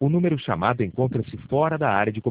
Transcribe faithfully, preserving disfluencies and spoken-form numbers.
O número chamado encontra-se fora da área de cobertura.